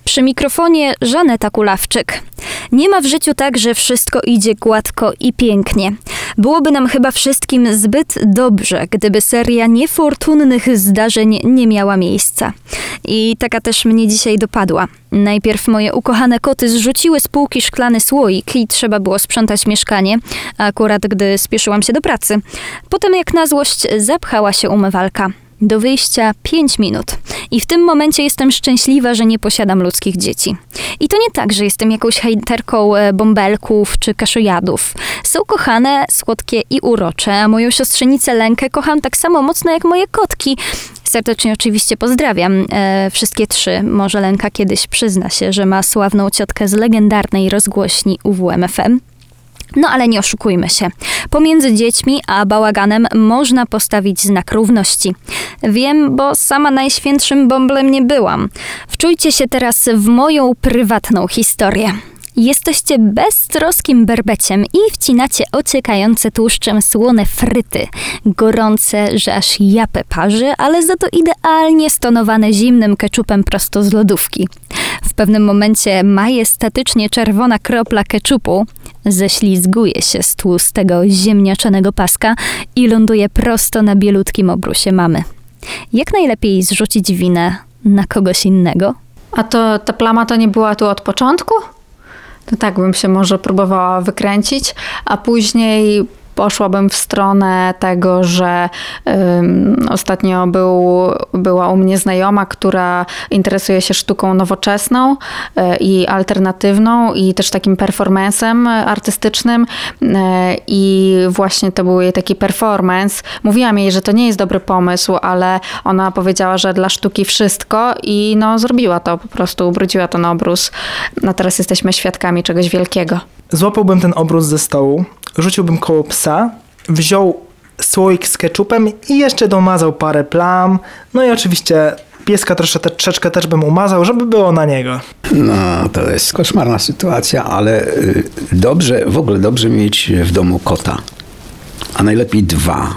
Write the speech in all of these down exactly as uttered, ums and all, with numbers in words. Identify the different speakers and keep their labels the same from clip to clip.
Speaker 1: Przy mikrofonie Żaneta Kulawczyk. Nie ma w życiu tak, że wszystko idzie gładko i pięknie. Byłoby nam chyba wszystkim zbyt dobrze, gdyby seria niefortunnych zdarzeń nie miała miejsca. I taka też mnie dzisiaj dopadła. Najpierw moje ukochane koty zrzuciły z półki szklany słoik i trzeba było sprzątać mieszkanie, akurat gdy spieszyłam się do pracy. Potem jak na złość zapchała się umywalka. Do wyjścia pięć minut. I w tym momencie jestem szczęśliwa, że nie posiadam ludzkich dzieci. I to nie tak, że jestem jakąś hejterką bąbelków czy kaszojadów. Są kochane, słodkie i urocze, a moją siostrzenicę Lenkę kocham tak samo mocno jak moje kotki. Serdecznie oczywiście pozdrawiam e, wszystkie trzy. Może Lenka kiedyś przyzna się, że ma sławną ciotkę z legendarnej rozgłośni U W M F M. No ale nie oszukujmy się. Pomiędzy dziećmi a bałaganem można postawić znak równości. Wiem, bo sama najświętszym bąblem nie byłam. Wczujcie się teraz w moją prywatną historię. Jesteście beztroskim berbeciem i wcinacie ociekające tłuszczem słone fryty. Gorące, że aż japę parzy, ale za to idealnie stonowane zimnym keczupem prosto z lodówki. W pewnym momencie majestatycznie czerwona kropla keczupu ześlizguje się z tłustego, ziemniaczanego paska i ląduje prosto na bielutkim obrusie mamy. Jak najlepiej zrzucić winę na kogoś innego?
Speaker 2: A to ta plama to nie była tu od początku? To tak bym się może próbowała wykręcić, a później poszłabym w stronę tego, że um, ostatnio był, była u mnie znajoma, która interesuje się sztuką nowoczesną y, i alternatywną i też takim performancem artystycznym y, i właśnie to był jej taki performance. Mówiłam jej, że to nie jest dobry pomysł, ale ona powiedziała, że dla sztuki wszystko i no zrobiła to, po prostu ubrudziła to na obrus. No teraz jesteśmy świadkami czegoś wielkiego.
Speaker 3: Złapałbym ten obrus ze stołu, rzuciłbym koło psa, wziął słoik z keczupem i jeszcze domazał parę plam. No i oczywiście pieska troszeczkę, troszeczkę też bym umazał, żeby było na niego.
Speaker 4: No, to jest koszmarna sytuacja, ale dobrze, w ogóle dobrze mieć w domu kota. A najlepiej dwa.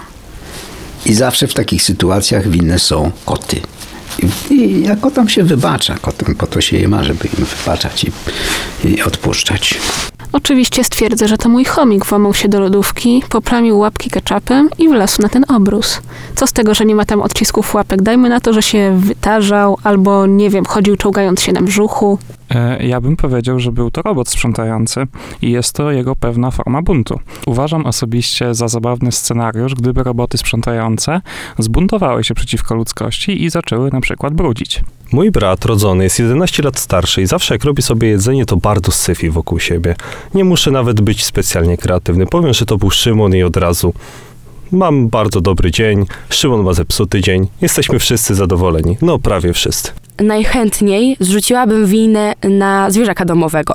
Speaker 4: I zawsze w takich sytuacjach winne są koty. I, i ja kotom się wybacza. Kotom po to się je ma, żeby im wybaczać i, i odpuszczać.
Speaker 5: Oczywiście stwierdzę, że to mój chomik włamał się do lodówki, poplamił łapki ketchupem i wlazł na ten obrus. Co z tego, że nie ma tam odcisków łapek? Dajmy na to, że się wytarzał albo, nie wiem, chodził czołgając się na brzuchu.
Speaker 6: Ja bym powiedział, że był to robot sprzątający i jest to jego pewna forma buntu. Uważam osobiście za zabawny scenariusz, gdyby roboty sprzątające zbuntowały się przeciwko ludzkości i zaczęły na przykład brudzić.
Speaker 7: Mój brat rodzony jest jedenaście lat starszy i zawsze jak robi sobie jedzenie, to bardzo syfi wokół siebie. Nie muszę nawet być specjalnie kreatywny. Powiem, że to był Szymon i od razu mam bardzo dobry dzień, Szymon ma zepsuty dzień, jesteśmy wszyscy zadowoleni. No prawie wszyscy.
Speaker 8: Najchętniej zrzuciłabym winę na zwierzaka domowego,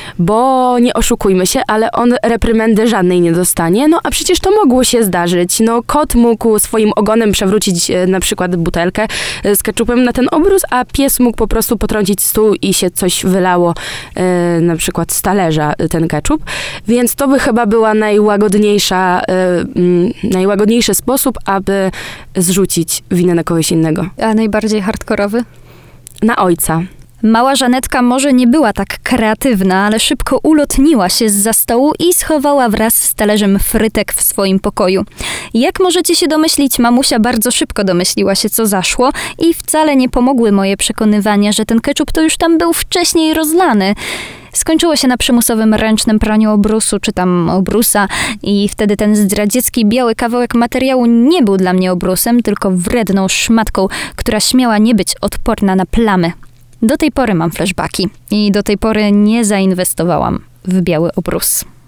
Speaker 8: bo nie oszukujmy się, ale on reprymendy żadnej nie dostanie, no a przecież to mogło się zdarzyć. No kot mógł swoim ogonem przewrócić e, na przykład butelkę e, z ketchupem na ten obrus, a pies mógł po prostu potrącić stół i się coś wylało, e, na przykład z talerza e, ten ketchup, więc to by chyba była najłagodniejsza, e, m, najłagodniejszy sposób, aby zrzucić winę na kogoś innego.
Speaker 1: A najbardziej hardkorowy?
Speaker 8: Na ojca.
Speaker 1: Mała Żanetka może nie była tak kreatywna, ale szybko ulotniła się zza stołu i schowała wraz z talerzem frytek w swoim pokoju. Jak możecie się domyślić, mamusia bardzo szybko domyśliła się, co zaszło i wcale nie pomogły moje przekonywania, że ten ketchup to już tam był wcześniej rozlany. Skończyło się na przymusowym ręcznym praniu obrusu, czy tam obrusa i wtedy ten zdradziecki biały kawałek materiału nie był dla mnie obrusem, tylko wredną szmatką, która śmiała nie być odporna na plamy. Do tej pory mam flashbacki i do tej pory nie zainwestowałam w biały obrus.